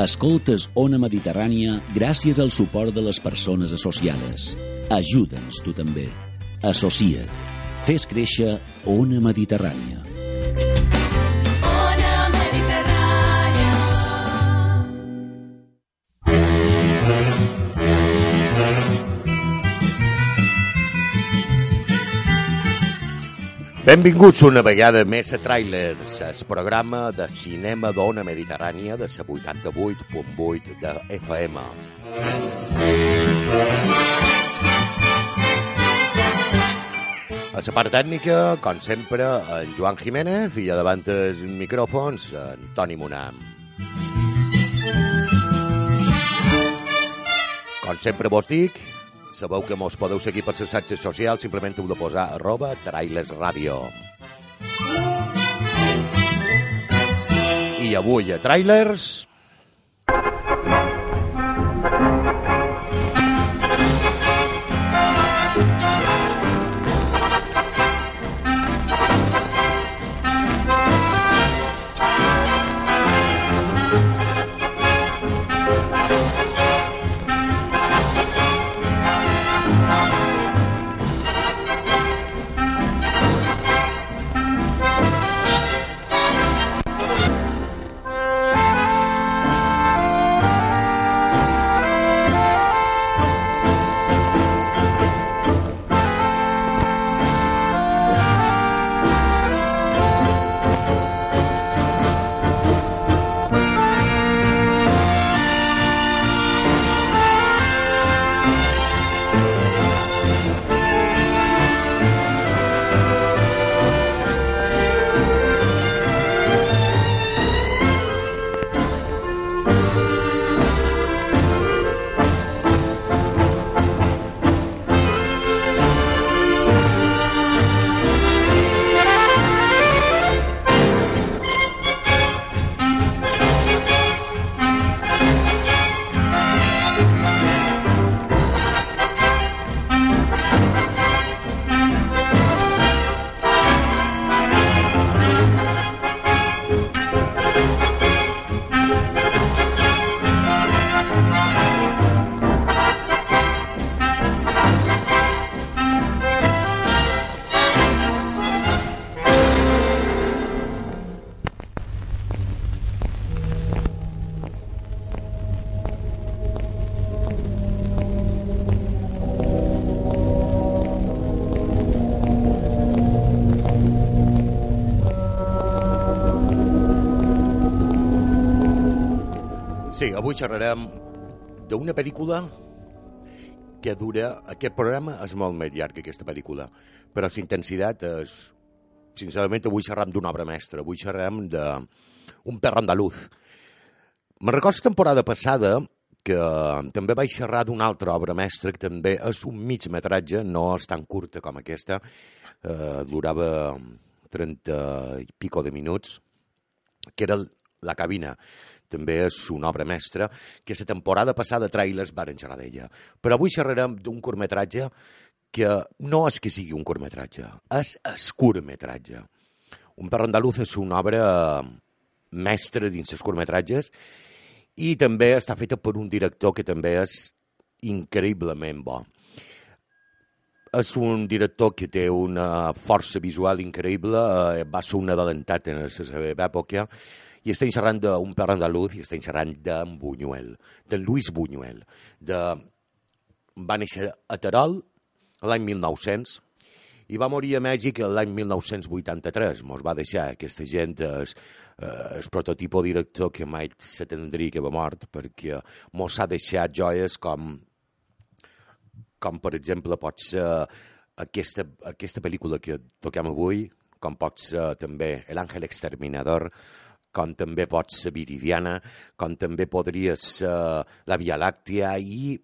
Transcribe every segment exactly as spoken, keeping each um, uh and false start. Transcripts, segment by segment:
Escoltes Ona Mediterrània gràcies al suport de les persones associades. Ajuda'ns tu també. Associa't. Fes créixer Ona Mediterrània. Ona Mediterrània. Benvinguts una vegada més a Trailers, el programa de cinema d'Ona Mediterrània de la vuitanta-vuit punt vuit de F M. A la part tècnica, com sempre, en Joan Jiménez i a davant els micròfons, en Toni Monam. Com sempre vos dic, sabeu que mos podeu seguir per les xarxes socials, simplement heu de posar arroba Trailers Ràdio. I avui a Trailers... Sí, avui xerrarem d'una pel·lícula que dura... Aquest programa és molt més llarg que aquesta pel·lícula, però la intensitat és... Sincerament, avui xerrem d'una obra mestra, avui xerrem d'un perro andaluz. Me'n recordo la temporada passada que també vaig xerrar d'una altra obra mestra, que també és un mig metratge, no és tan curta com aquesta, eh, durava trenta i pico de minuts, que era La cabina. També és una obra mestra, que la temporada passada Trailers varen xerrar d'ella. Però avui xerrarem d'un curtmetratge que no és que sigui un curtmetratge, és el curtmetratge. Un perro andaluz és una obra mestra dins els curtmetratges i també està feta per un director que també és increïblement bo. És un director que té una força visual increïble, va ser un adelantat en la seva època, i estem xerrant d'un perro andaluz i estem xerrant d'en Buñuel, de Luis Buñuel. De... Va néixer a Terol l'any mil nou-cents i va morir a Mèxic l'any mil nou-cents vuitanta-tres. Mos va deixar aquesta gent, el, el prototipo director que mai s'atendria que va mort, perquè mos ha deixat joies com, com per exemple, pot ser aquesta, aquesta pel·lícula que toquem avui, com pot ser també El Ángel Exterminador, com també pot ser Viridiana, com també podria ser La Via Làctia i,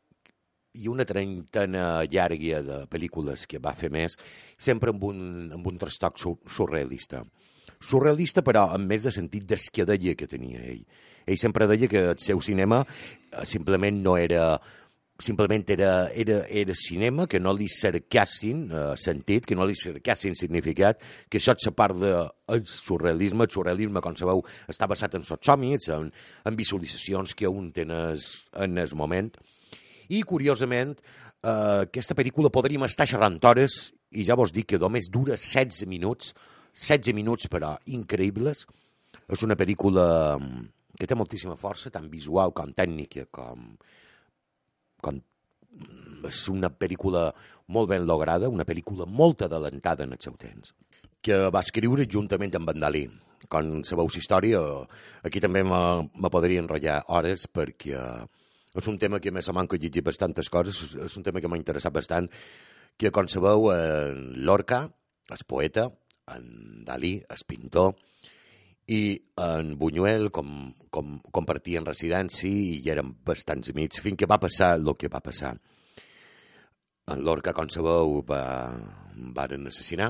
i una trentena llarga de pel·lícules que va fer més, sempre amb un, amb un trastoc surrealista. Surrealista, però amb més de sentit d'esquedella que tenia ell. Ell sempre deia que el seu cinema simplement no era simplement era, era, era cinema, que no li cercassin eh, sentit, que no li cercassin significat, que això és la part del surrealisme. El surrealisme, com sabeu, està basat en sotsòmits, en, en visualitzacions que un té en el, en el moment. I, curiosament, eh, aquesta pel·lícula podríem estar xerrant hores, i ja vos dic que només dura setze minuts, setze minuts, però increïbles. És una pel·lícula que té moltíssima força, tant visual com tècnica, com... com és una pel·lícula molt ben lograda, una pel·lícula molt adelantada en el seu temps, que va escriure juntament amb en Dalí. Com sabeu la història, aquí també me, me podria enrotllar hores, perquè és un tema que més a manca llegir bastantes coses, és un tema que m'ha interessat bastant, que com sabeu, en Lorca, el poeta, en Dalí, el pintor, i en Buñuel com, com, compartien residència i eren bastants amics, fins que va passar el que va passar. En Lorca, com sabeu, va, varen assassinar,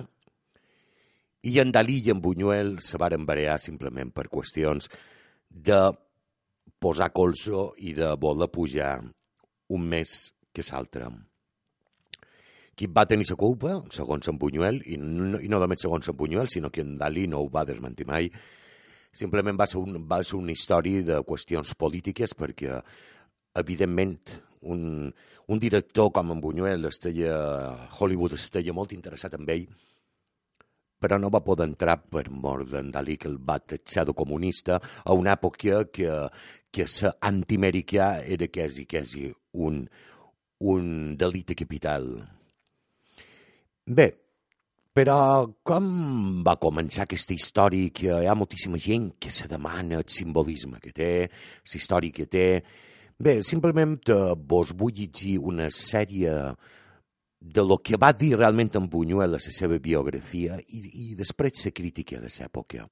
i en Dalí i en Buñuel se varen barallar simplement per qüestions de posar colzo i de voler pujar un més que l'altre. Qui va tenir la culpa, segons en Buñuel, i no, i no només segons en Buñuel, sinó que en Dalí no ho va desmentir mai, simplement va ser, un, va ser una història de qüestions polítiques, perquè, evidentment, un, un director com en Buñuel, esteia, Hollywood esteia molt interessat en ell, però no va poder entrar per mort d'en Dalí, que el va tatxar de comunista a una època que, que ser antiamericà era quasi, quasi un, un delicte capital. Bé, però com va començar aquesta història, que hi ha moltíssima gent que se demana el simbolisme que té, la història que té? Bé, simplement vos vull llegir una sèrie de lo que va dir realment en Buñuel a la seva biografia i, i després la crítica de l'època.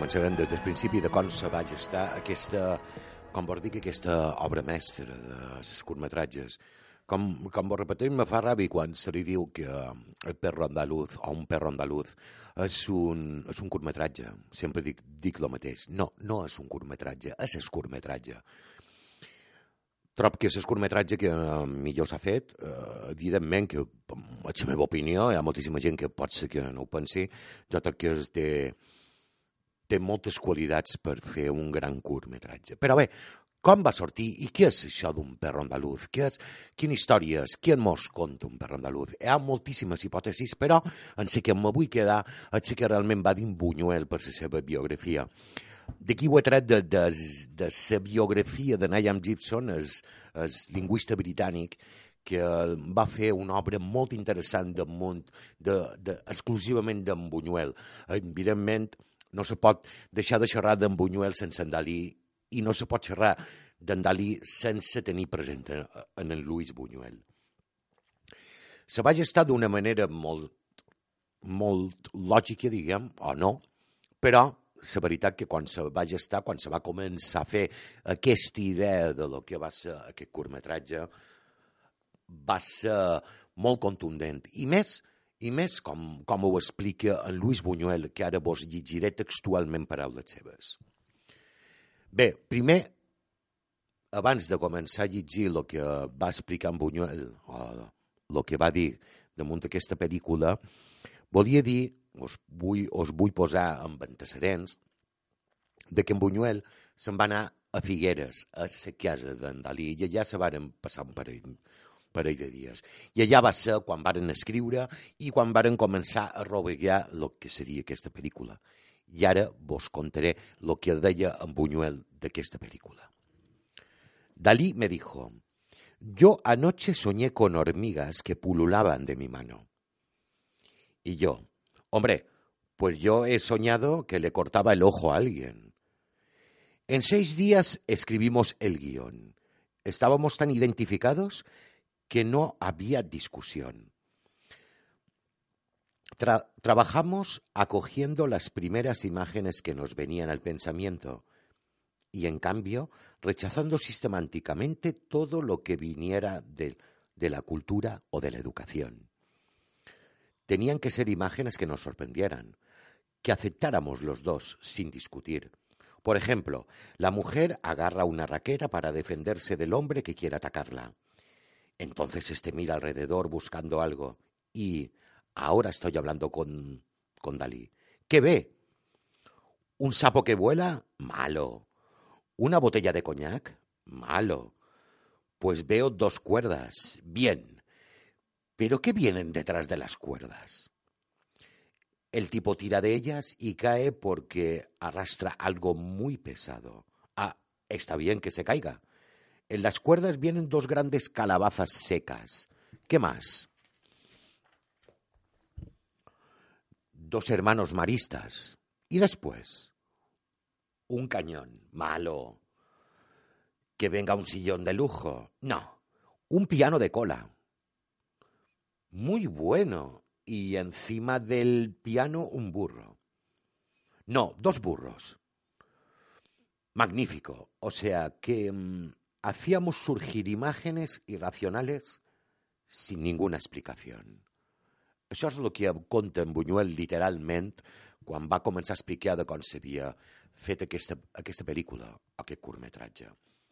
començarem des del principi de com se va gestar aquesta, com vos dic, aquesta obra mestra de les curtmetratges. Com, com vos repetim, me fa ràbia quan se li diu que El perro andaluz o Un perro andaluz és un, és un curtmetratge. Sempre dic, dic el mateix. No, no és un curtmetratge, és el curtmetratge. Trob que és el curtmetratge que millor s'ha fet. Uh, evidentment que, és la meva opinió, hi ha moltíssima gent que pot ser que no ho pensi, jo crec que té, té moltes qualitats per fer un gran curtmetratge. Però bé, com va sortir i què és això d'un perro andaluz? Què és, quina història és? Qui mos conta un perro andaluz? Hi ha moltíssimes hipòtesis, però en sé que em vull quedar en sé que realment va dir Buñuel per la seva biografia. D'aquí ho he tret de, de, de la biografia de Niall Gibson, el, el lingüista britànic, que va fer una obra molt interessant damunt, de, de, exclusivament d'en Buñuel. Evidentment, no se pot deixar de xerrar d'en Buñuel sense en Dalí, i no se pot xerrar d'en Dalí sense tenir present en el Luis Buñuel. Se va gestar d'una manera molt, molt lògica, diguem, o no, però la veritat que quan se va gestar, quan se va començar a fer aquesta idea de lo que va ser aquest curtmetratge, va ser molt contundent. I més, i més com, com ho explica en Luis Buñuel, que ara vos llegiré textualment paraules seves. Bé, primer, abans de començar a llegir el que va explicar en Buñuel, o el que va dir damunt d'aquesta pel·lícula, volia dir, us vull, us vull posar amb antecedents, de que en Buñuel se'n va anar a Figueres, a la casa d'en Dalí, i allà se varen passar un parell, parell de dies. I allà va ser quan varen escriure i quan varen començar a rodejar el que seria aquesta pel·lícula. Y ahora vos contaré lo que deia en Buñuel de esta película. Dalí me dijo, yo anoche soñé con hormigas que pululaban de mi mano. Y yo, hombre, pues yo he soñado que le cortaba el ojo a alguien. En seis días escribimos el guión. Estábamos tan identificados que no había discusión. Tra- trabajamos acogiendo las primeras imágenes que nos venían al pensamiento y, en cambio, rechazando sistemáticamente todo lo que viniera de, de la cultura o de la educación. Tenían que ser imágenes que nos sorprendieran, que aceptáramos los dos sin discutir. Por ejemplo, la mujer agarra una raqueta para defenderse del hombre que quiere atacarla. Entonces éste mira alrededor buscando algo y... Ahora estoy hablando con, con Dalí. ¿Qué ve? ¿Un sapo que vuela? Malo. ¿Una botella de coñac? Malo. Pues veo dos cuerdas. Bien. ¿Pero qué vienen detrás de las cuerdas? El tipo tira de ellas y cae porque arrastra algo muy pesado. Ah, está bien que se caiga. En las cuerdas vienen dos grandes calabazas secas. ¿Qué más? Dos hermanos maristas. Y después, un cañón. Malo. Que venga un sillón de lujo. No, un piano de cola. Muy bueno. Y encima del piano un burro. No, dos burros. Magnífico. O sea que mmm, hacíamos surgir imágenes irracionales sin ninguna explicación. Això és el que conta en Buñuel literalment quan va començar a explicar de com s'havia fet aquesta, aquesta pel·lícula, aquest curtmetratge.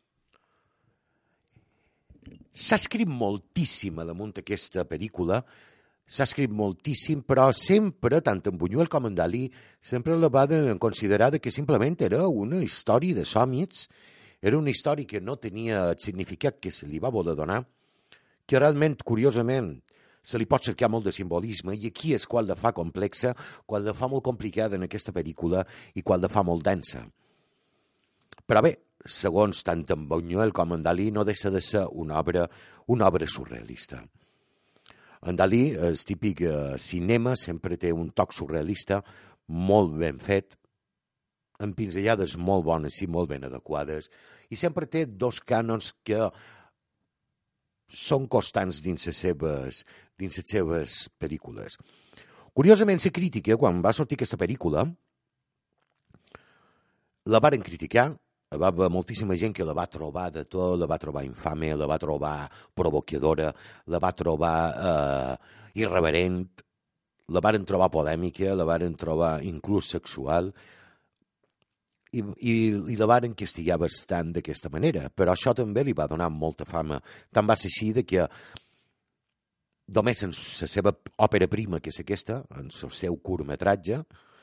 S'ha escrit moltíssim damunt aquesta pel·lícula, s'ha escrit moltíssim, però sempre, tant en Buñuel com en Dalí, sempre la va considerar que simplement era una història de somnis, era una història que no tenia el significat que se li va voler donar, que realment, curiosament, se li pot cercar molt de simbolisme i aquí és quan la fa complexa, quan la fa molt complicada en aquesta pel·lícula i quan la fa molt densa. Però bé, segons tant en Buñuel com en Dalí, no deixa de ser una obra, una obra surrealista. En Dalí, el típic cinema, sempre té un toc surrealista molt ben fet, amb pinzellades molt bones i molt ben adequades, i sempre té dos cànons que són constants dins les seves, dins les seves pel·lícules. Curiosament, la crítica, quan va sortir aquesta pel·lícula, la varen criticar, va haver moltíssima gent que la va trobar de tot, la va trobar infame, la va trobar provocadora, la va trobar eh, irreverent, la varen trobar polèmica, la varen trobar inclús sexual, i, i, i la varen castigar bastant d'aquesta manera, però això també li va donar molta fama. Tant va ser així de que només en la seva òpera prima, que és aquesta, en el seu curtmetratge,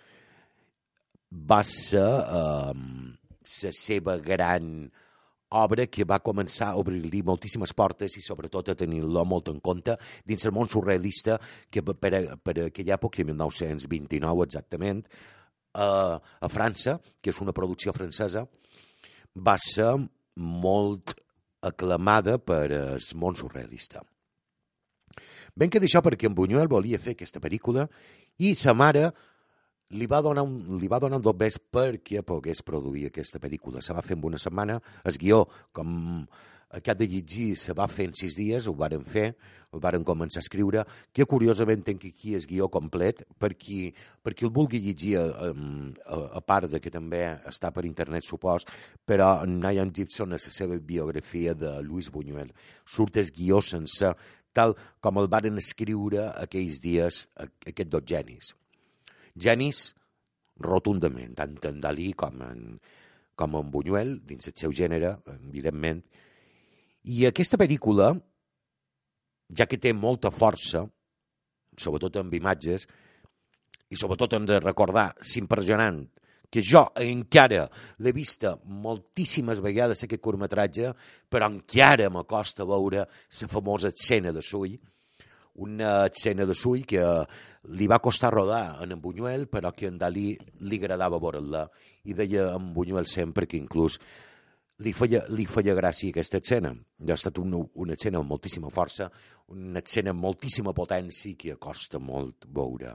va ser eh, la seva gran obra que va començar a obrir-li moltíssimes portes i sobretot a tenir-lo molt en compte dins el món surrealista que per, a, per a aquella època, mil nou-cents vint-i-nou exactament, a, a França, que és una producció francesa, va ser molt aclamada per al món surrealista. Ben que d'això perquè en Buñuel volia fer aquesta pel·lícula i sa mare li va donar un, li va donar un dobbers perquè pogués produir aquesta pel·lícula. Se va fer en una setmana, el guió, com aquest de llegir, se va fer en sis dies, ho varen fer, el varen començar a escriure, que curiosament tenc aquí el guió complet, per qui, per qui el vulgui llegir, a, a, a part de que també està per internet, supos, però Niall Gibson, a la seva biografia de Luis Buñuel, surt el guió sense, tal com el varen escriure aquells dies aquests dos genis. Genis rotundament, tant en Dalí com en, com en Buñuel, dins el seu gènere, evidentment. I aquesta pel·lícula, ja que té molta força, sobretot amb imatges, i sobretot hem de recordar, s'impressionant, que jo encara l'he vista moltíssimes vegades aquest curtmetratge, però encara m'acosta veure la famosa escena de Sull, una escena de Sull que li va costar rodar en en Buñuel, però que en Dalí li agradava veure-la, i deia en Buñuel sempre que inclús li feia, li feia gràcia aquesta escena. Ha estat una, una escena amb moltíssima força, una escena amb moltíssima potència que costa molt veure.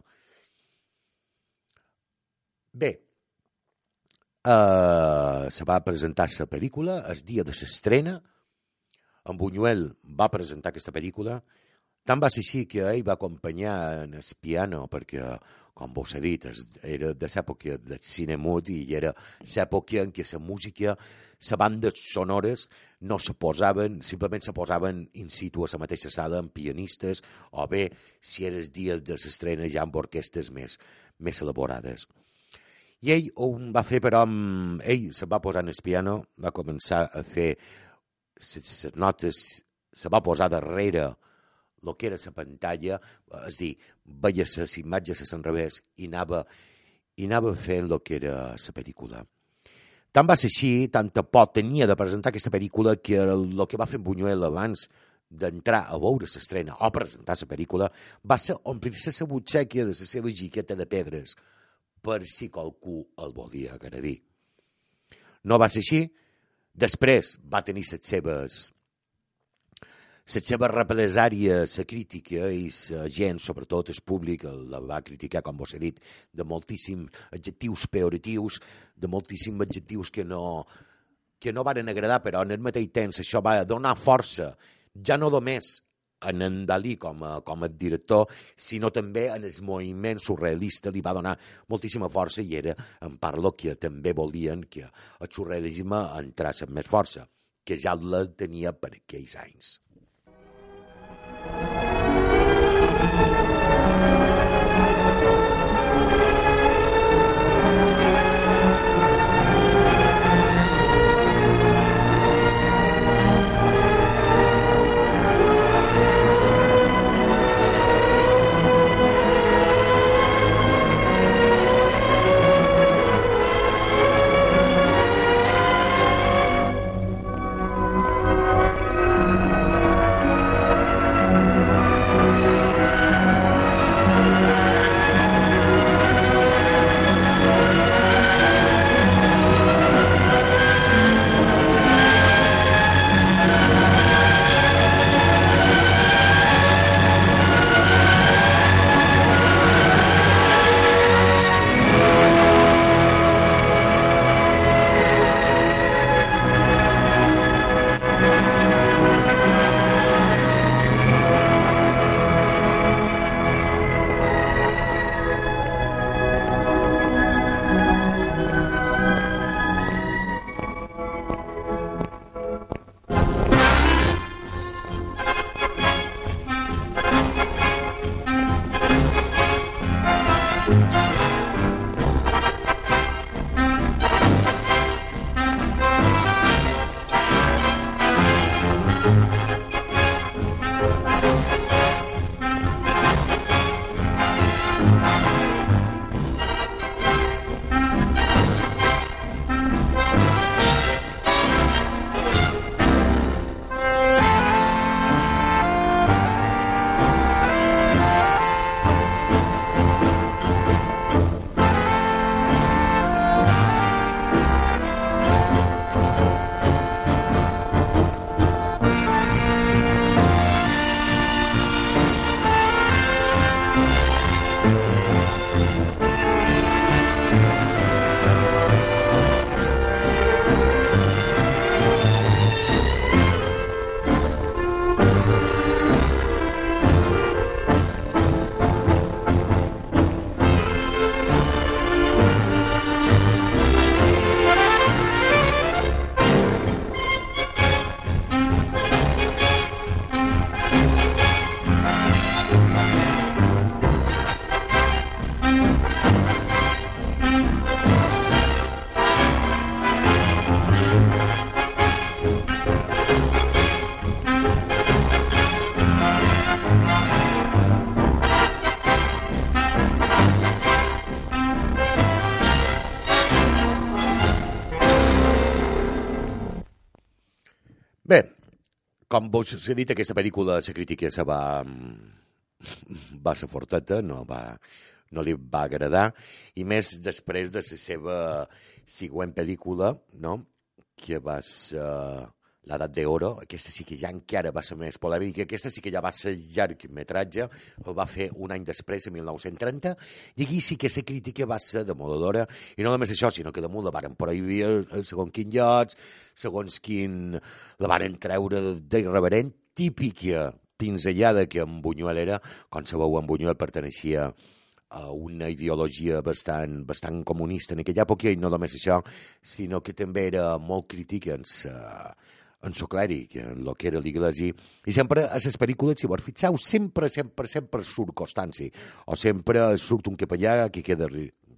Bé, uh, se va presentar la pel·lícula, el dia de l'estrena, en Buñuel va presentar aquesta pel·lícula, tant va ser així que ell va acompanyar en el piano, perquè, com vos he dit, era de l'època del cine mut i era l'època en què la música, les bandes sonores no se posaven, simplement se posaven in situ a la mateixa sala amb pianistes o bé, si era el dia de l'estrena, ja amb orquestes més, més elaborades. I ell ho va fer, però amb... ell se va posar en el piano, va començar a fer les notes, se va posar darrere el que era la pantalla, és dir, veia les imatges a l'enrevés i anava, i anava fent el que era la pel·lícula. Tant va ser així, tanta por tenia de presentar aquesta pel·lícula que el que va fer en Buñuel abans d'entrar a veure l'estrena o presentar la pel·lícula va ser omplir-se la butxaca de la seva jiqueta de pedres per si qualcú el volia agredir. No va ser així. Després va tenir les seves les seves represàries, la crítica i la gent, sobretot el públic, la va criticar, com vos he dit, de moltíssims adjectius peoratius, de moltíssims adjectius que no, que no varen agradar, però en el mateix temps això va donar força, ja no només en en Dalí com a, com a director, sinó també en el moviment surrealista li va donar moltíssima força i era en part el que també volien que el surrealisme entrés amb més força, que ja la tenia per aquells anys. Com vos s'ha dit, aquesta pel·lícula, la crítica se va... va ser forteta, no, va, no li va agradar, i més després de la seva següent pel·lícula, no?, que va ser l'Edat d'Oro. Aquesta sí que ja encara va ser més polèmica, aquesta sí que ja va ser llargmetratge, el va fer un any després, en mil nou-cents trenta, i aquí sí que la crítica va ser demoledora, i no només això, sinó que damunt la varen prohibir el segons quin llocs, segons quin... la varen treure d'irreverent, típica pinzellada que en Buñuel era. Com sabeu, en Buñuel perteneixia a una ideologia bastant, bastant comunista en aquella època, i no només això, sinó que també era molt crític en sa, en so clèric, en el que era l'Iglesi, i sempre a les pel·lícules, si vos fixeu, sempre, sempre, sempre surt Constanci, o sempre surt un capellà que queda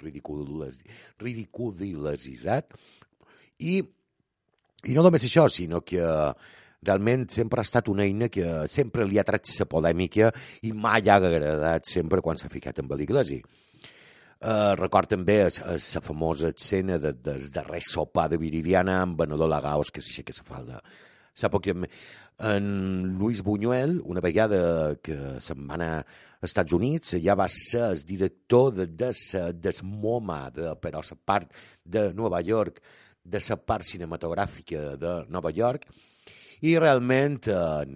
ridicularitzat, i, i no només això, sinó que realment sempre ha estat una eina que sempre li ha tret la polèmica i mai ha agradat sempre quan s'ha ficat amb l'Iglesi. Uh, record també la famosa escena de, del darrer sopar de Viridiana amb Benedó Lagaos, que s'aixeca la falda. Sap que en Luis Buñuel, una vegada que se'n va anar als Estats Units, ja va ser el director de, de, de MoMA, de, però la part de Nova York, de la part cinematogràfica de Nova York, i realment eh,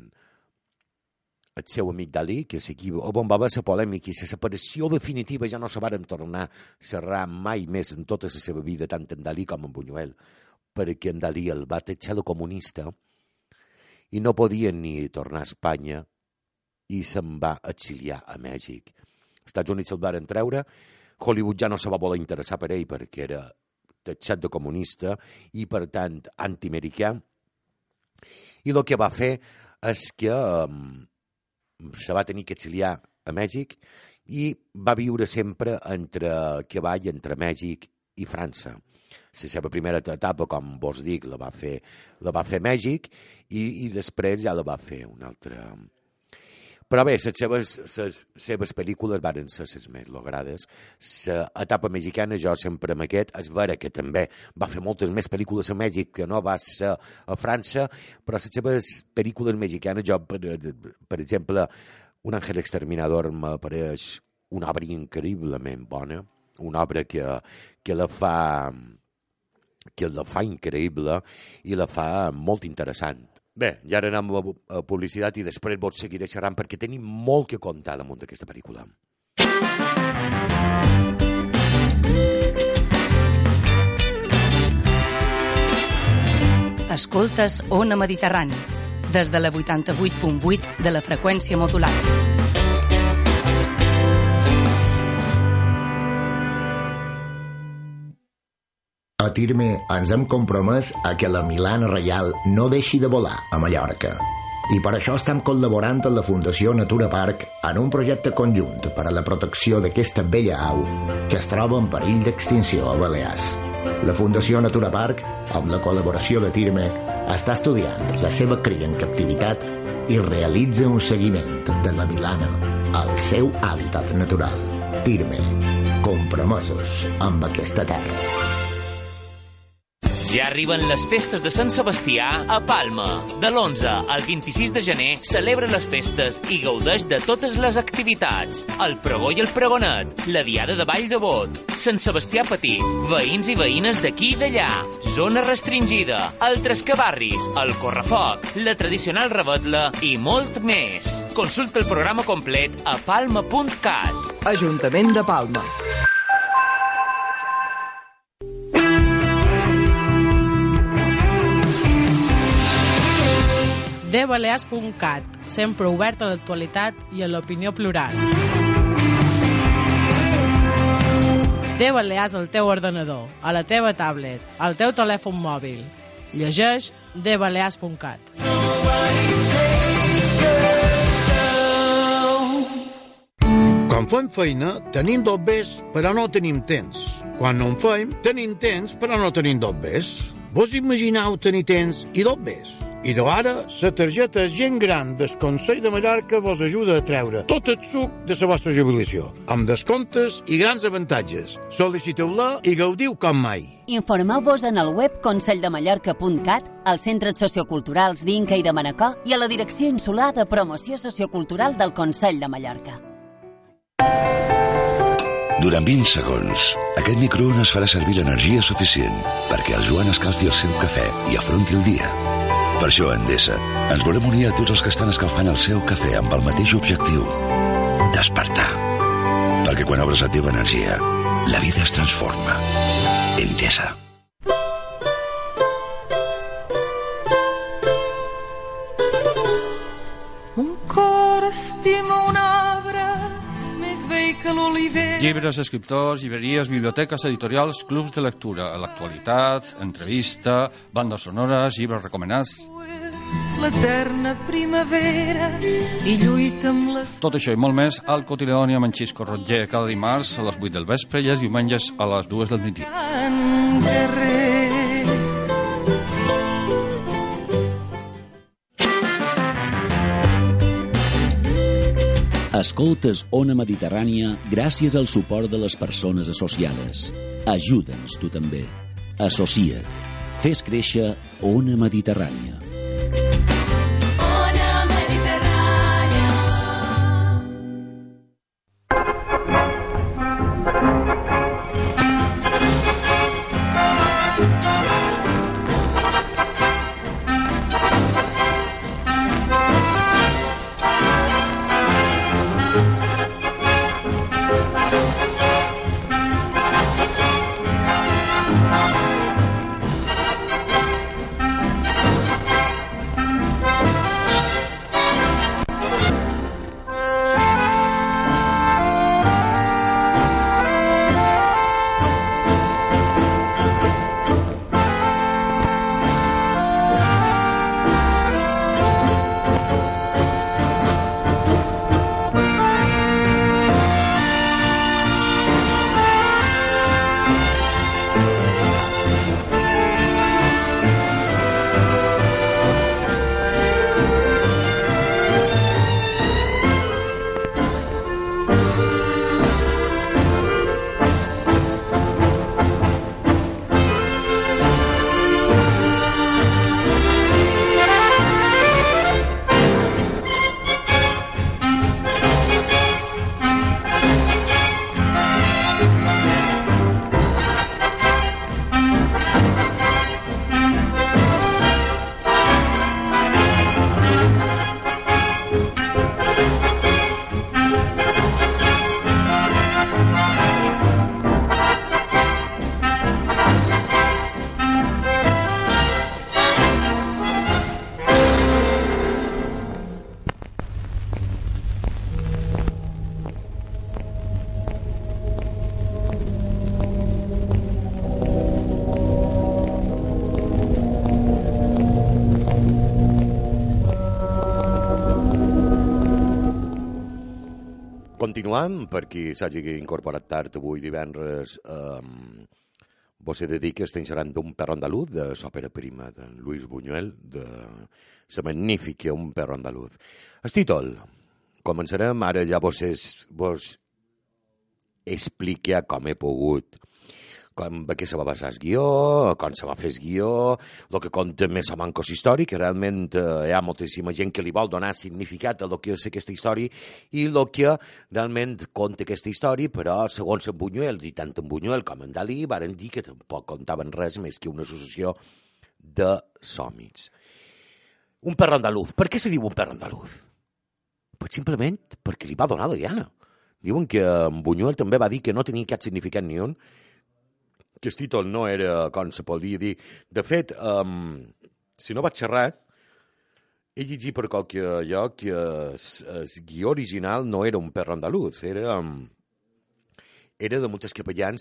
el seu amic Dalí, que és aquí on va haver la polèmica i la separació definitiva, ja no se varen tornar a serrar mai més en tota la seva vida, tant en Dalí com en Buñuel, perquè en Dalí el va tatxar de comunista i no podia ni tornar a Espanya i se'n va exiliar a Mèxic. Els Estats Units se'l varen treure, Hollywood ja no se va voler interessar per ell perquè era tatxat de comunista i, per tant, antiamericà. I el que va fer és que um, se va tenir que exiliar a Mèxic i va viure sempre entre cavall entre Mèxic i França. La seva primera etapa, com vos dic, la va fer, la va fer Mèxic i, i després ja la va fer una altra... Però bé, les seves, les seves pel·lícules van ser les més logrades. L'etapa mexicana, jo sempre amb aquest, és vera que també va fer moltes més pel·lícules a Mèxic que no va ser a França, però les seves pel·lícules mexicanes, jo, per, per exemple, Un àngel exterminador m'apareix una obra increïblement bona, una obra que, que la fa que la fa increïble i la fa molt interessant. Bé, ja ara anem a publicitat i després vos seguiré xerrant perquè tenim molt que contar damunt d'aquesta pel·lícula. Escoltes Ona Mediterrani, des de la vuitanta-vuit punt vuit de la freqüència modulada. A Tirme ens hem compromès a que la Milana Reial no deixi de volar a Mallorca. I per això estem col·laborant amb la Fundació Natura Park en un projecte conjunt per a la protecció d'aquesta bella au que es troba en perill d'extinció a Balears. La Fundació Natura Park, amb la col·laboració de Tirme, està estudiant la seva cria en captivitat i realitza un seguiment de la Milana al seu hàbitat natural. Tirme, compromesos amb aquesta terra. Ja arriben les festes de Sant Sebastià a Palma. De l'onze al vint-i-sis de gener celebra les festes i gaudeix de totes les activitats. El pregó i el pregonet, la diada de Vall de Bot, Sant Sebastià Petit, veïns i veïnes d'aquí i d'allà, zona restringida, el Trescabarris, el Correfoc, la tradicional revetla i molt més. Consulta el programa complet a palma punt cat. Ajuntament de Palma. de balears punt cat, sempre obert a l'actualitat i a l'opinió plural. De Balears al teu ordenador, a la teva tablet, al teu telèfon mòbil. Llegeix de balears punt cat. Quan fem feina, tenim dobbers, però no tenim temps. Quan no en fem, tenim temps, però no tenim dobbers. Vos imagineu tenir temps i dobbers? I d'ara, la targeta Gent Gran del Consell de Mallorca vos ajuda a treure tot el suc de la vostra jubilació, amb descomptes i grans avantatges. Sol·liciteu-la i gaudiu com mai. Informeu-vos en el web consell de mallorca punt cat, als centres socioculturals d'Inca i de Manacor i a la Direcció Insular de Promoció Sociocultural del Consell de Mallorca. Durant vint segons, aquest microones farà servir l'energia suficient perquè el Joan escalfi el seu cafè i afronti el dia. Per això, a Endesa, ens volem unir a tots els que estan escalfant el seu cafè amb el mateix objectiu: despertar. Perquè quan obres la teva energia, la vida es transforma. Endesa. Un cor estima un arbre més vell que l'oliver. Llibres, escriptors, llibreries, biblioteques, editorials, clubs de lectura, a l'actualitat, entrevista, bandes sonores, llibres recomanats. L'eterna primavera i lluita amb les... Tot això i molt més al Quotidiani amb en Xisco Roger cada dimarts a les vuit del vespre i els diumenges a les dues del migdia. Escoltes Ona Mediterrània gràcies al suport de les persones associades. Ajuda'ns tu també. Associa't. Fes créixer Ona Mediterrània. Ona Mediterrània. Continuam, per qui s'hagi incorporat tard avui divendres, eh, vos he de dir que estem xerrant d'un perro andaluz, de l'òpera prima de Luis Buñuel, de la magnífica Un perro andaluz. El títol, començarem, ara ja vos, es, vos explica com he pogut, com que se va basar el guió, com se va fer el guió, el que conta més a mancos històric, que realment eh, hi ha moltíssima gent que li vol donar significat a el que és aquesta història i el que realment conta aquesta història, però segons en Buñuel, i tant en Buñuel com en Dalí, varen dir que tampoc contaven res més que una associació de sòmits. Un perro andaluz. Per què se diu un perro andaluz? Pues simplement perquè li va donar la llana. Diuen que en Buñuel també va dir que no tenia cap significat ni un, que el títol no era com se podia dir. De fet, um, si no vaig xerrar, he llegit per qualque lloc que el guió original no era un perro andaluz, era, um, era de moltes capellans,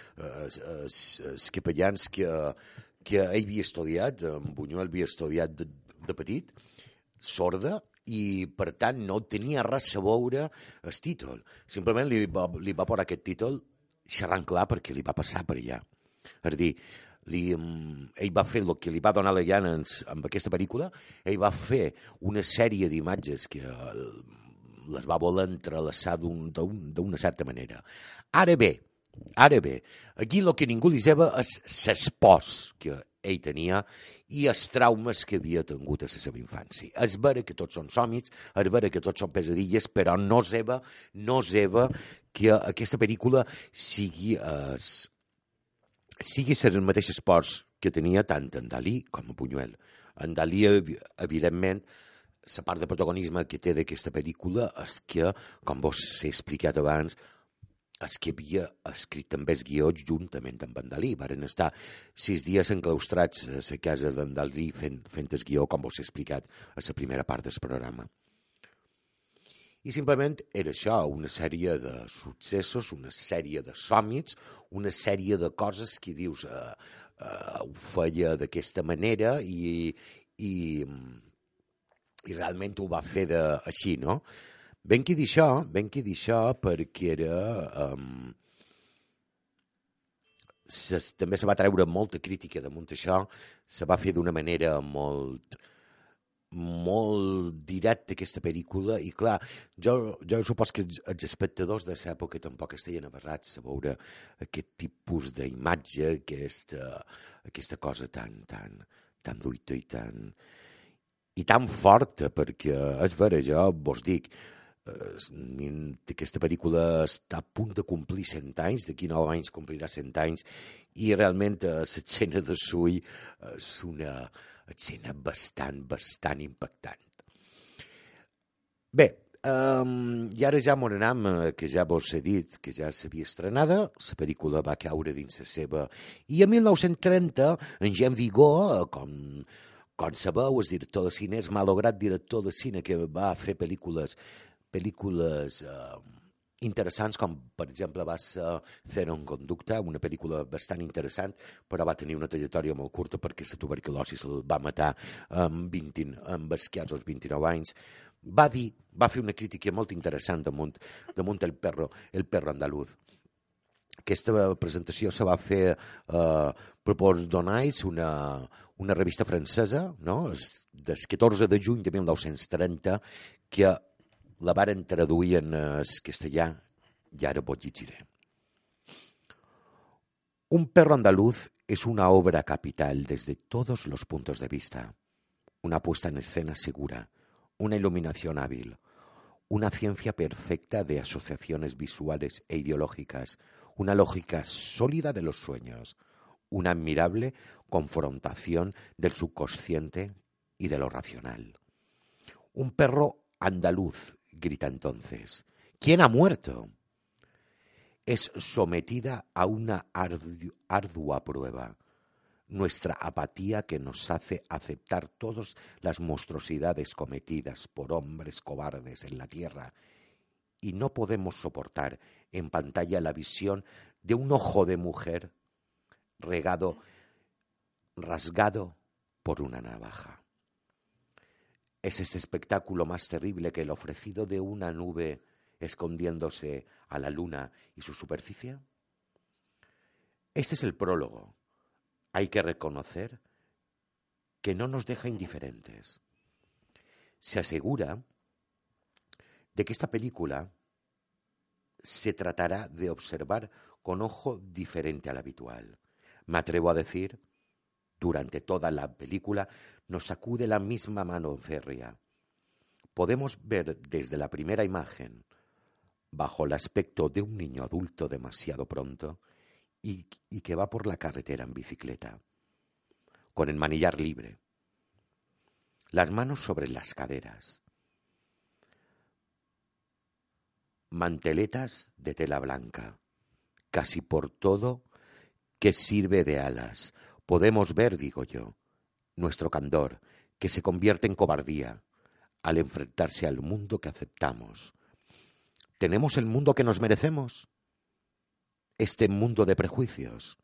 els capellans que, que ell havia estudiat, en Buñuel havia estudiat de, de petit, sorda, i per tant no tenia res a veure el títol. Simplement li va, li va posar aquest títol xerrant clar perquè li va passar per allà. És a dir, li, ell va fer el que li va donar la llana amb aquesta pel·lícula, ell va fer una sèrie d'imatges que les va voler entrelaçar d'una certa manera. Ara bé, ara bé, aquí el que ningú li seva és l'espòs que ell tenia i els traumes que havia tingut a la seva infància. És vera que tots són somnis, és vera que tots són pesadilles, però no és vera, no és vera que aquesta pel·lícula sigui es, sigui el mateix espòs que tenia tant en Dalí com en Buñuel. En Dalí, evidentment, la part de protagonisme que té d'aquesta pel·lícula és que, com vos he explicat abans, és que havia escrit també el guió juntament amb en Dalí. Varen estar sis dies enclaustrats a la casa d'en Dalí fent, fent el guió, com vos he explicat a la primera part del programa. I simplement era això, una sèrie de successos, una sèrie de somnis, una sèrie de coses que dius eh, eh, ho feia d'aquesta manera i, i, i realment ho va fer de, així, no? Ben qui dir això, ben qui dir això perquè era... Um, se, també se va treure molta crítica damunt això, se va fer d'una manera molt... molt directa aquesta pel·lícula i clar, jo, jo supos que els espectadors de l'època tampoc estaven avasats a veure aquest tipus d'imatge, aquesta, aquesta cosa tan, tan, tan duita i tan, i tan forta, perquè és vera, jo vos dic, aquesta pel·lícula està a punt de complir cent anys, d'aquí nou anys complirà cent anys, i realment l'escena de Sui és una escena bastant, bastant impactant. Bé, um, i ara ja m'on anem, que ja vos he dit que ja s'havia estrenada, la pel·lícula va caure dins la seva... I a mil nou-cents trenta, en Jean Vigo, com, com sabeu, és director de cine, és malograt director de cine que va fer pel·lícules pel·lícules uh, interessants, com per exemple va ser Zero en conducta, una pel·lícula bastant interessant, però va tenir una trajectòria molt curta perquè la tuberculosi se'l va matar amb, vint, amb esquiats als vint-i-nou anys. Va dir, va fer una crítica molt interessant damunt, damunt el perro, el perro andaluz. Aquesta presentació se va fer eh, Propos Donais, una, una revista francesa, no? Del catorze de juny de mil nou-cents trenta, que la varen traduir en castellà y ahora vos llegiré. Un perro andaluz es una obra capital desde todos los puntos de vista. Una puesta en escena segura, una iluminación hábil, una ciencia perfecta de asociaciones visuales e ideológicas, una lógica sólida de los sueños, una admirable confrontación del subconsciente y de lo racional. Un perro andaluz, grita entonces. ¿Quién ha muerto? Es sometida a una ardu- ardua prueba. Nuestra apatía que nos hace aceptar todas las monstruosidades cometidas por hombres cobardes en la tierra y no podemos soportar en pantalla la visión de un ojo de mujer regado, rasgado por una navaja. ¿Es este espectáculo más terrible que el ofrecido de una nube escondiéndose a la luna y su superficie? Este es el prólogo. Hay que reconocer que no nos deja indiferentes. Se asegura de que esta película se tratará de observar con ojo diferente al habitual. Me atrevo a decir, durante toda la película nos sacude la misma mano férrea. Podemos ver desde la primera imagen, bajo el aspecto de un niño adulto demasiado pronto y, y que va por la carretera en bicicleta, con el manillar libre, las manos sobre las caderas, manteletas de tela blanca, casi por todo que sirve de alas. Podemos ver, digo yo, nuestro candor, que se convierte en cobardía al enfrentarse al mundo que aceptamos. ¿Tenemos el mundo que nos merecemos? Este mundo de prejuicios,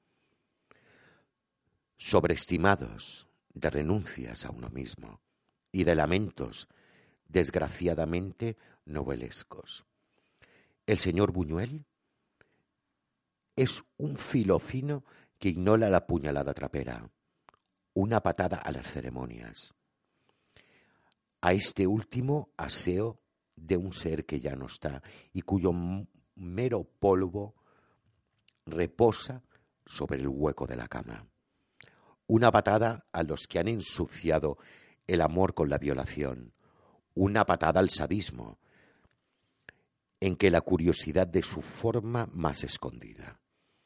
sobreestimados, de renuncias a uno mismo y de lamentos desgraciadamente novelescos. El señor Buñuel es un filo fino que ignora la puñalada trapera, una patada a las ceremonias, a este último aseo de un ser que ya no está y cuyo mero polvo reposa sobre el hueco de la cama. Una patada a los que han ensuciado el amor con la violación, una patada al sadismo, en que la curiosidad de su forma más escondida.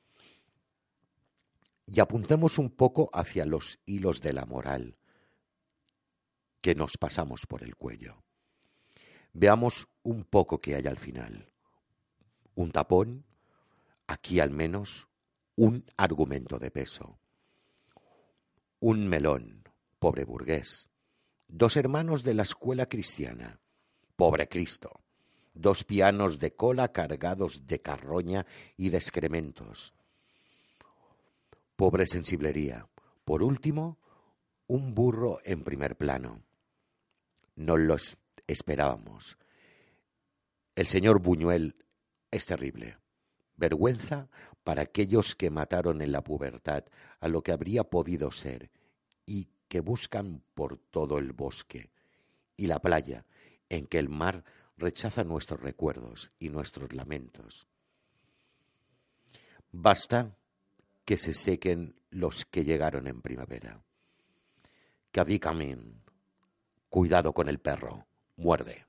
Y apuntemos un poco hacia los hilos de la moral que nos pasamos por el cuello. Veamos un poco qué hay al final. Un tapón, aquí al menos, un argumento de peso. Un melón, pobre burgués. Dos hermanos de la escuela cristiana, pobre Cristo. Dos pianos de cola cargados de carroña y de excrementos. Pobre sensiblería. Por último, un burro en primer plano. No lo esperábamos. El señor Buñuel es terrible. Vergüenza para aquellos que mataron en la pubertad a lo que habría podido ser y que buscan por todo el bosque y la playa en que el mar rechaza nuestros recuerdos y nuestros lamentos. Basta que se sequen los que llegaron en primavera. Que vi camín. Cuidado con el perro. Muerde.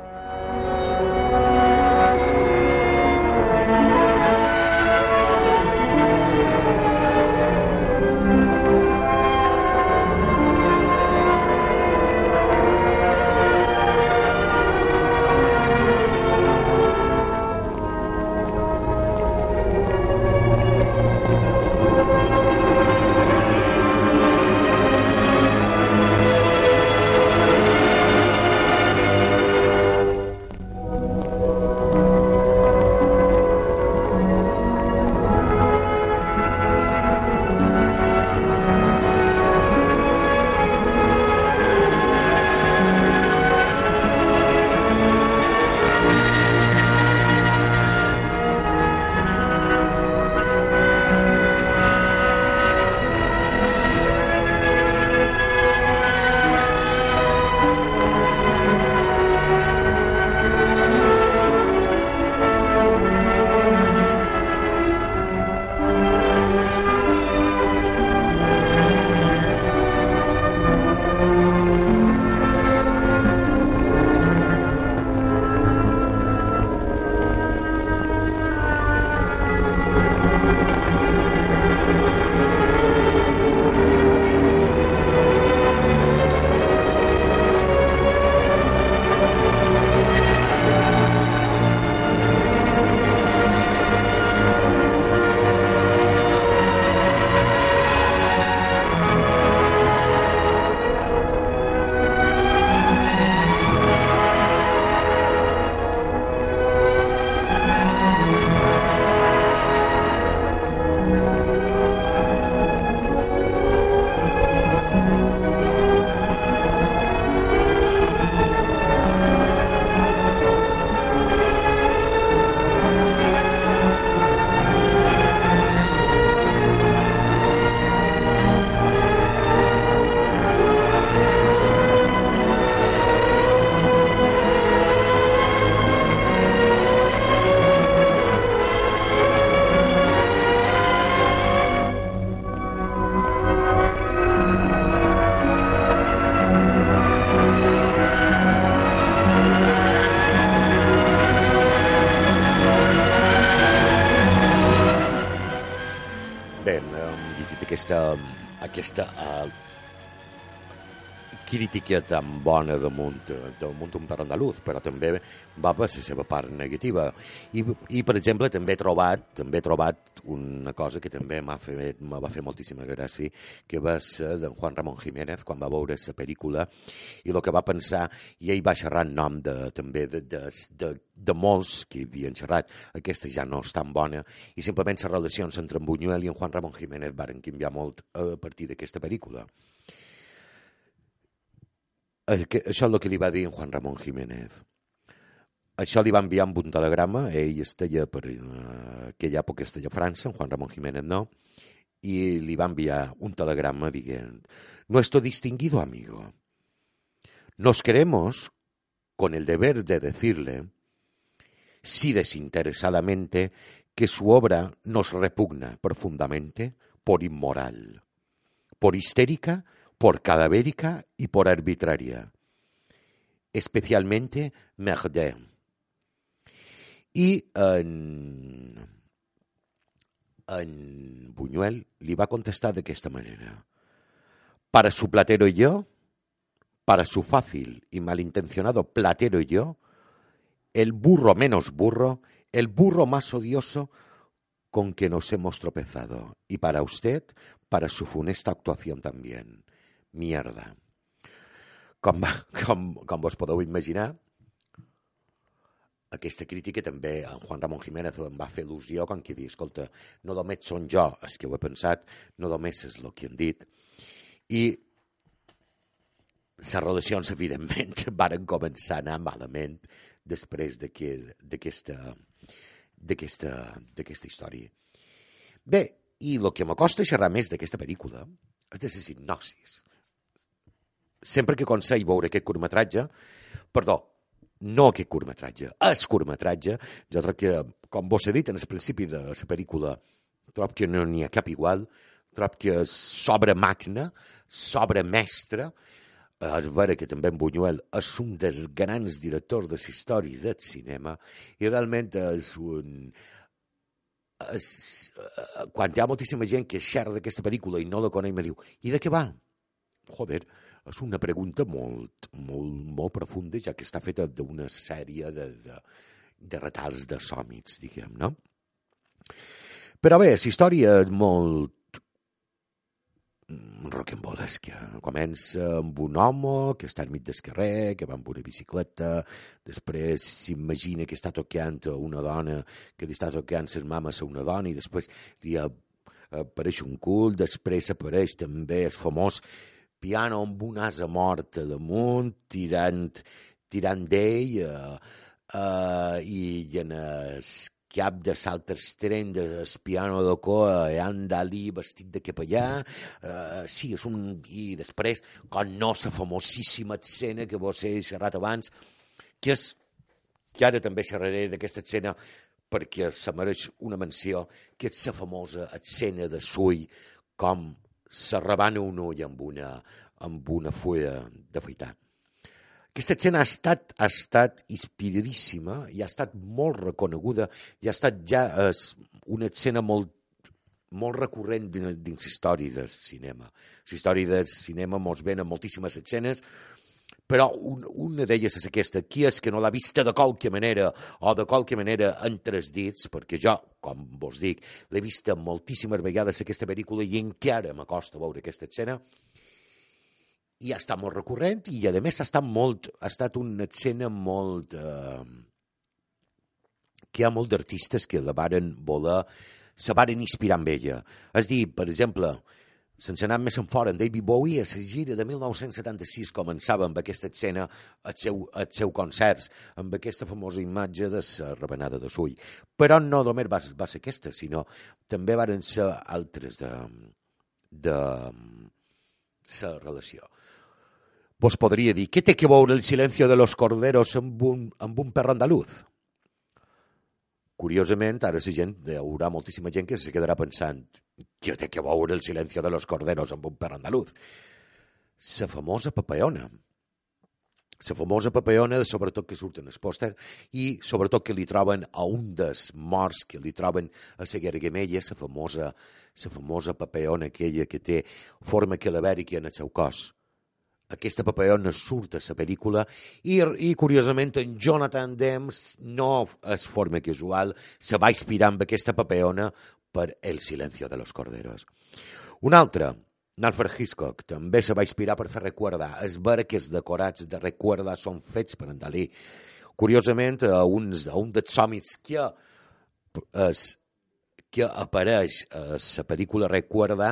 aquesta, aquesta uh, crítica tan bona damunt, damunt un per andalús, però també va per la seva part negativa. I, i per exemple, també he trobat, també he trobat una cosa que també m'ha fet, me va fer moltíssima gràcia, que va ser d'en Juan Ramón Jiménez, quan va veure la pel·lícula, i el que va pensar, i ell va xerrar en nom de, també de, de, de, de molts que havien xerrat, aquesta ja no és tan bona, i simplement les relacions entre en Buñuel i en Juan Ramón Jiménez varen canviar molt a partir d'aquesta pel·lícula. Això és el que li va dir en Juan Ramón Jiménez. Això li va enviar amb un telegrama, ell estava per uh, aquella època estava a França, en Juan Ramón Jiménez no, i li va enviar un telegrama dient: «Nuestro distinguido amigo, nos queremos con el deber de decirle, si desinteresadamente, que su obra nos repugna profundamente por inmoral, por histérica, por cadavérica y por arbitraria, especialmente merde». I en, en Buñuel li va contestar d'aquesta manera: «Para su platero y yo, para su fácil y malintencionado platero y yo, el burro menos burro, el burro más odioso con que nos hemos tropezado. Y para usted, para su funesta actuación también. Mierda». Com, com, com vos podeu imaginar, aquesta crítica també en Juan Ramón Jiménez em va fer il·lusió quan que dir, escolta, no només són jo els que ho he pensat, no només és el que han dit. I les relacions, evidentment, varen començar a anar malament després d'aquesta d'aquesta història. Bé, i el que m'acosta xerrar més d'aquesta pel·lícula és de les hipnosis. Sempre que aconsello veure aquest curtmetratge, perdó, no aquest curtmetratge, és curtmetratge, jo crec que, com vos he dit en el principi de la pel·lícula, trobo que no n'hi ha cap igual, trobo que s'obra màquina, s'obra mestra, és vera que també en Buñuel és un dels grans directors de la història del cinema i realment és un... És, quan hi ha moltíssima gent que xerra d'aquesta pel·lícula i no la coneix, me diu, i de què va? Joder, és una pregunta molt, molt, molt profunda, ja que està feta d'una sèrie de, de, de retalls de sòmits, diguem, no? Però bé, la història és molt rocambolesca. Comença amb un home que està al mig del carrer, que va amb una bicicleta, després s'imagina que està tocant una dona, que li està tocant les mames a una dona, i després li apareix un cul, després apareix també el famós piano amb un asa morta damunt, tirant, tirant d'ell, uh, uh, i en el cap de saltes tren del piano de coa i Andalí vestit de capellà, uh, sí, és un... I després, com no, la famosíssima escena que vos he xerrat abans, que és, que ara també xerraré d'aquesta escena perquè se mereix una menció, que és la famosa escena de Sull, com se rebana un ull amb una, amb una fulla d'afaitar. Aquesta escena ha estat, ha estat inspiradíssima i ha estat molt reconeguda i ha estat ja eh, una escena molt, molt recurrent dins, dins la història del cinema. La història del cinema mos ven moltíssimes escenes, però un, una d'elles és aquesta, qui és que no l'ha vista de qualque manera o de qualque manera entre els dits, perquè jo, com vos dic, l'he vista moltíssimes vegades aquesta pel·lícula i encara m'acosta veure aquesta escena, i ha estat molt recurrent i a més ha estat, molt, ha estat una escena molt... Eh, que hi ha molts d'artistes que la varen voler, se varen inspirar amb ella. És dir, per exemple, sense anar més enfora, en David Bowie, a la gira de mil nou-cents setanta-sis començava amb aquesta escena al seu, al seu concerts, amb aquesta famosa imatge de la rebenada de Sull. Però no només va, va ser aquesta, sinó també varen ser altres de, de la relació. Vos podria dir, què té que veure el silencio de los corderos amb un, amb un perro andaluz? Curiosament, ara la gent, hi haurà moltíssima gent que se quedarà pensant, què té que veure el silencio de los corderos amb un perro andaluz? La famosa papeona. La famosa papeona, sobretot que surt en el pòster, i sobretot que li troben a un dels morts que li troben a la Gargamella, la famosa, la famosa papeona aquella que té forma calavèrica en el seu cos. Aquesta papeona surt a la pel·lícula i, i curiosament, en Jonathan Demme no és forma casual, se va inspirar amb aquesta papeona per El silencio de los corderos. Un altre, Alfred Hitchcock, també se va inspirar per fer Recuerda. És vera que els decorats de Recuerda són fets per en Dalí. Curiosament, a un, a un dels sòmits que, es, que apareix a la pel·lícula Recuerda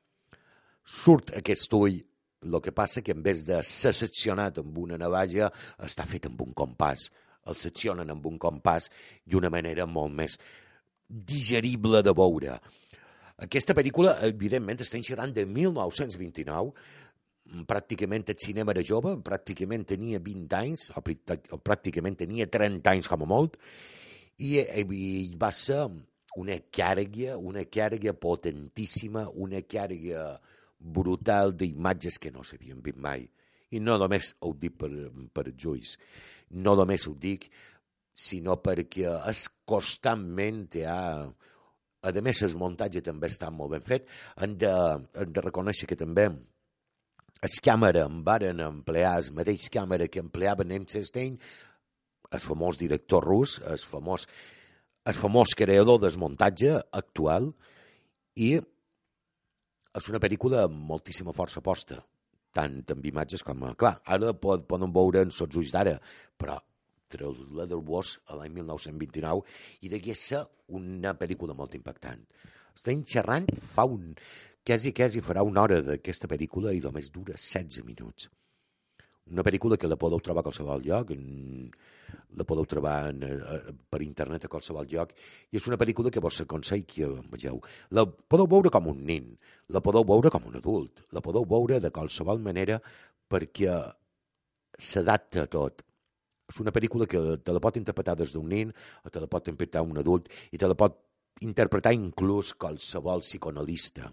surt aquest ull. El que passa que en vez de ser seccionat amb una navalla està fet amb un compàs. El seccionen amb un compàs i una manera molt més digerible de veure. Aquesta pel·lícula, evidentment, estem xerrant de mil nou-cents vint-i-nou, pràcticament el cinema era jove, pràcticament tenia vint anys, o pràcticament tenia trenta anys com a molt, i, i va ser una càrrega, una càrrega potentíssima, una càrrega brutal d'imatges que no s'havien vist mai. I no només ho dic per, per Lluís, no només ho dic, sinó perquè és constantment hi ha... A més, el muntatge també està molt ben fet. Hem de, hem de reconèixer que també el càmera en varen emplear, el mateix càmera que empleava Eisenstein, el famós director rus, el famós, el famós creador del muntatge actual, i és una pel·lícula amb moltíssima força posta, tant amb imatges com... Clar, ara poden veure en sots ulls d'ara, però Leatherwash a l'any mil nou-cents vint-i-nou i degué ser una pel·lícula molt impactant. Estem xerrant fa un... quasi, quasi farà una hora d'aquesta pel·lícula i només dura setze minuts. Una pel·lícula que la podeu trobar a qualsevol lloc, la podeu trobar en, per internet a qualsevol lloc, i és una pel·lícula que vos aconsell que vegeu. La podeu veure com un nin, la podeu veure com un adult, la podeu veure de qualsevol manera perquè s'adapta a tot. És una pel·lícula que te la pot interpretar des d'un nin, o te la pot interpretar un adult, i te la pot interpretar inclús qualsevol psicoanalista.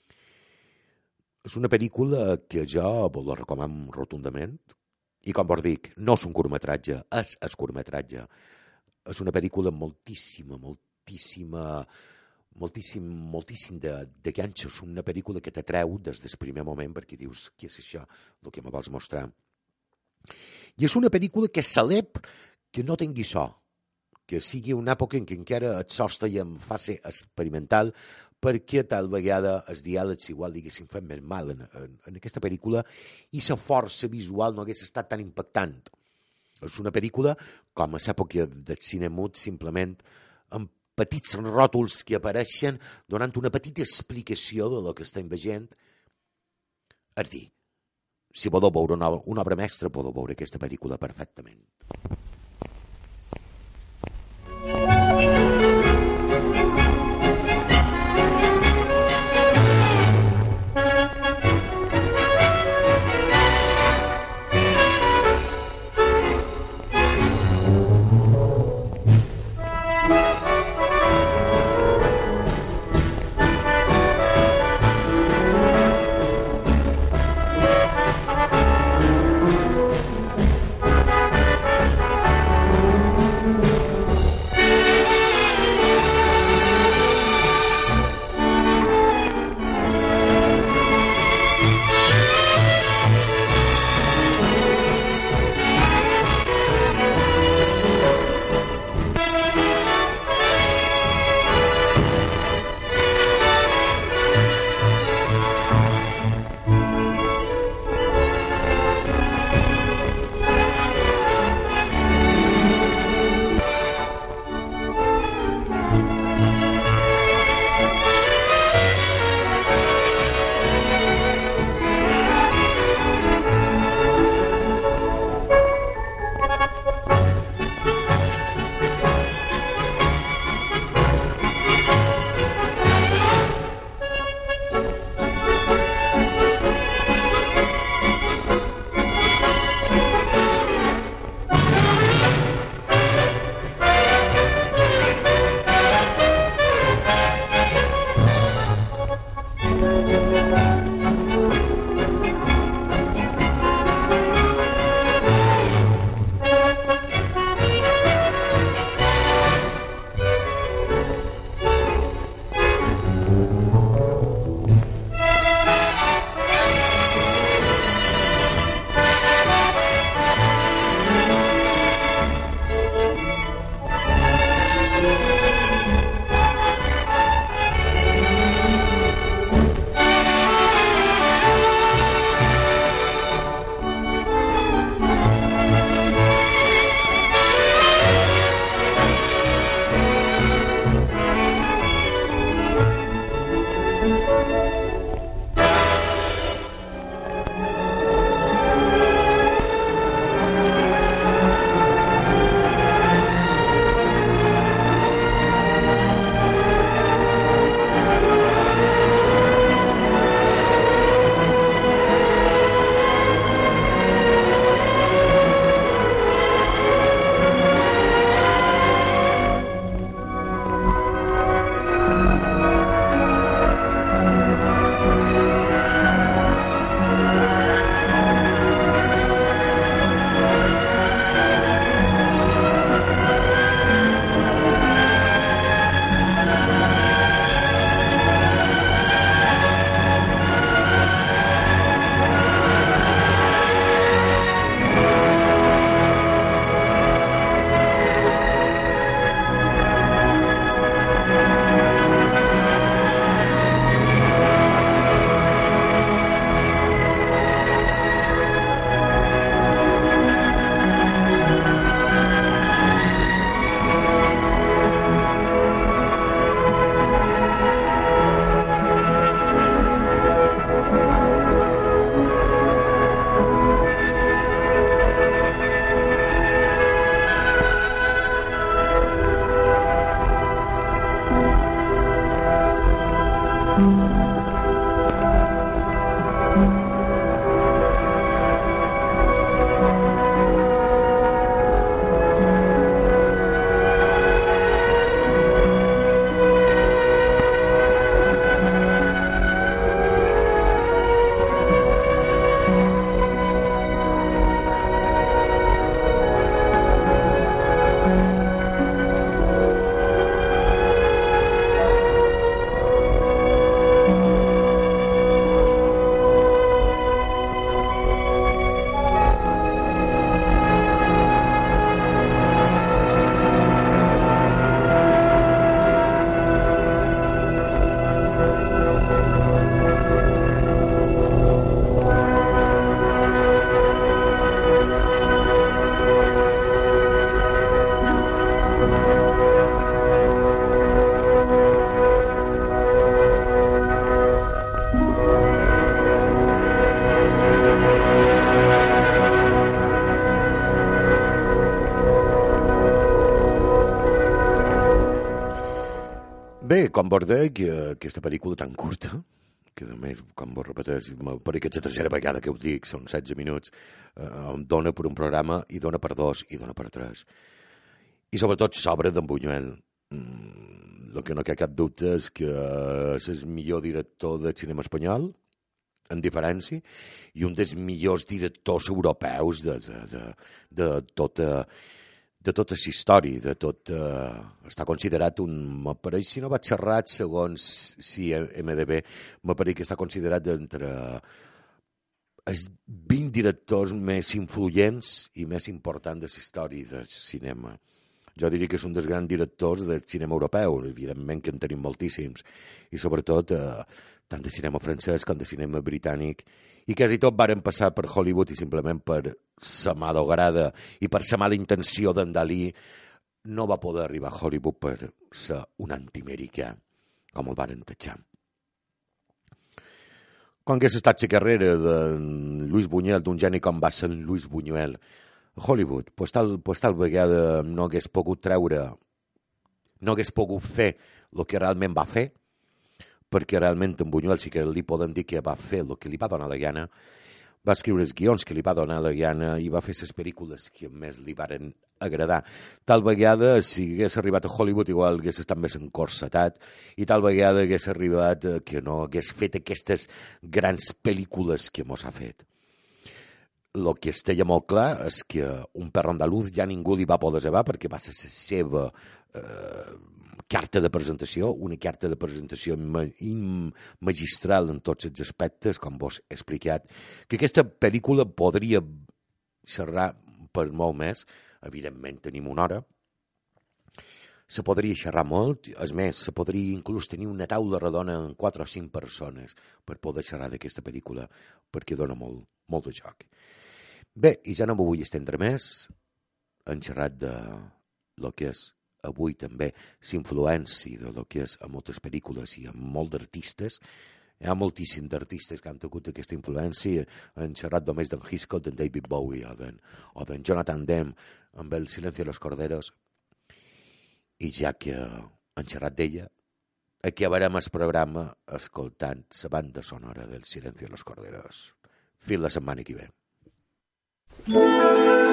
És una pel·lícula que jo vos la recomano rotundament, i com vos dic, no és un curtmetratge, és el curtmetratge. És una pel·lícula moltíssima, moltíssima, moltíssim, moltíssim de, de ganxo. És una pel·lícula que t'atreu des del primer moment perquè dius, què és això, el que me vols mostrar? I és una pel·lícula que celeb que no tingui so, que sigui una època en què encara el so està en fase experimental, perquè tal vegada els diàlegs igual diguéssim fan més mal en, en, en aquesta pel·lícula i la força visual no hagués estat tan impactant. És una pel·lícula, com a l'època del cine mut, simplement amb petits ròtols que apareixen donant una petita explicació de lo que estem veient. És dir, si podeu veure una, una obra mestra, podeu veure aquesta pel·lícula perfectament. Bé, com vos deia, aquesta pel·lícula tan curta, que a més, com vos repeteix, per aquesta tercera vegada que ho dic, són setze minuts, eh, em dona per un programa, i dona per dos, i dona per tres. I sobretot s'obre d'en Buñuel. Mm, el que no hi ha cap dubte és que és el millor director del cinema espanyol, en diferència, i un dels millors directors europeus de, de, de, de tota de tota la història, de tot... Eh, està considerat un... M'apareix, si no vaig xerrat, segons si M D B, m'apareix que està considerat entre els vint directors més influents i més importants de la història del cinema. Jo diria que és un dels grans directors del cinema europeu, evidentment que en tenim moltíssims, i sobretot eh, tant de cinema francès com de cinema britànic, i quasi tot varen passar per Hollywood i simplement per la malograda i per la mala intenció d'en Dalí no va poder arribar a Hollywood per ser un antiamericà, com el varen tatxar. Quan hagués estat la carrera de Luis Buñuel, d'un geni com va ser Luis Buñuel, a Hollywood, pues tal, pues tal vegada no hagués pogut treure, no hagués pogut fer el que realment va fer, perquè realment en Buñuel sí que li poden dir que va fer el que li va donar la gana, va escriure els guions que li va donar la gana i va fer les pel·lícules que més li varen agradar. Tal vegada, si hagués arribat a Hollywood, igual hagués estat més encorsetat, i tal vegada hagués arribat que no hagués fet aquestes grans pel·lícules que mos ha fet. El que estaria molt clar és que un perro andaluz ja ningú li va poder cebar perquè va ser la seva eh, carta de presentació, una carta de presentació magistral en tots els aspectes, com vos he explicat, que aquesta pel·lícula podria xerrar per molt més, evidentment tenim una hora, se podria xerrar molt, és més, se podria inclús tenir una taula redona amb quatre o cinc persones per poder xerrar d'aquesta pel·lícula, perquè dona molt, molt de joc. Bé, i ja no m'ho vull estendre més, hem xerrat de lo que és avui també s'influència de lo que és a moltes pel·lícules i a molts d'artistes. Hi ha moltíssims d'artistes que han tingut aquesta influència. Han xerrat només d'en Hitchcock, d'en David Bowie o d'en, o d'en Jonathan Demme amb El silencio de los corderos. I ja que han xerrat d'ella, acabarem el programa escoltant la banda sonora del silencio de los corderos. Fins la setmana que ve.